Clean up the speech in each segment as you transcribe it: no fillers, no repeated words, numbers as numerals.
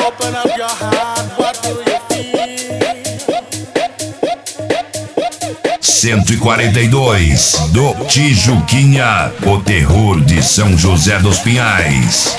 Open up your heart, what do you feel? 142 do Tijuquinha, o terror de São José dos Pinhais.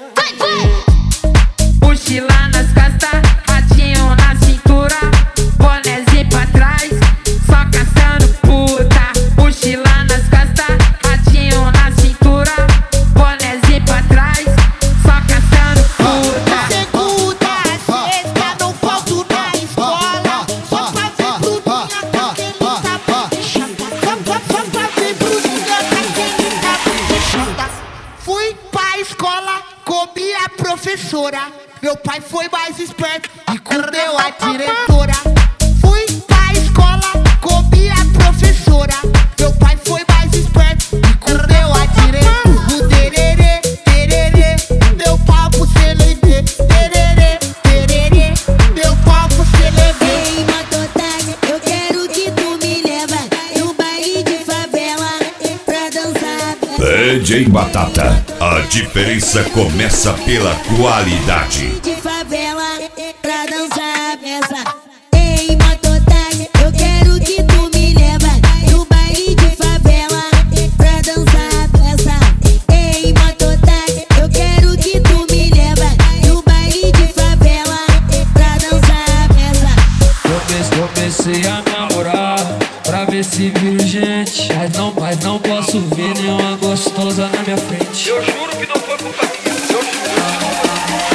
Mochila nas costas, ratinho na cintura, bonézinho pra trás, só caçando puta. Mochila nas costas, ratinho na cintura, bonézinho pra trás, só caçando puta. Segunda a sexta, não falto na escola, só pra ver bruninha com aquele sabor de chata. Só pra ver bruninha com aquele sabor de chata. Fui pra escola, comi a professora. Meu pai foi mais esperto e comeu a diretora. Fui pra escola, comi a professora. Meu pai foi mais esperto e comeu a diretora. O tererê, tererê, meu pau pro CLB. Tererê, tererê, meu pau pro CLB. Ei, mototáxi, eu quero que tu me leva no baile de favela pra dançar. DJ Batata, a diferença começa pela qualidade. De favela pra dançar peça. Ei, mototáxi, eu quero que tu me leva no baile de favela pra dançar peça. Ei, mototáxi, eu quero que tu me leva no baile de favela pra dançar peça. Comecei a namorar pra ver se viro gente, mas não posso ver nenhuma gostosa na minha frente. Eu juro que não foi culpa minha, eu juro.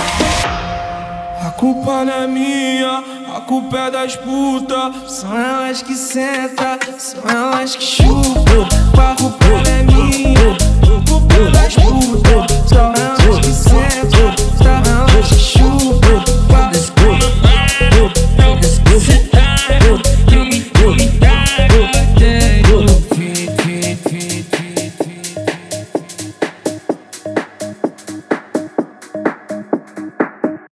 A culpa não é minha, a culpa é das putas. São elas que sentam, são elas que chupam. A culpa não é minha, a culpa é das putas. São elas que sentam,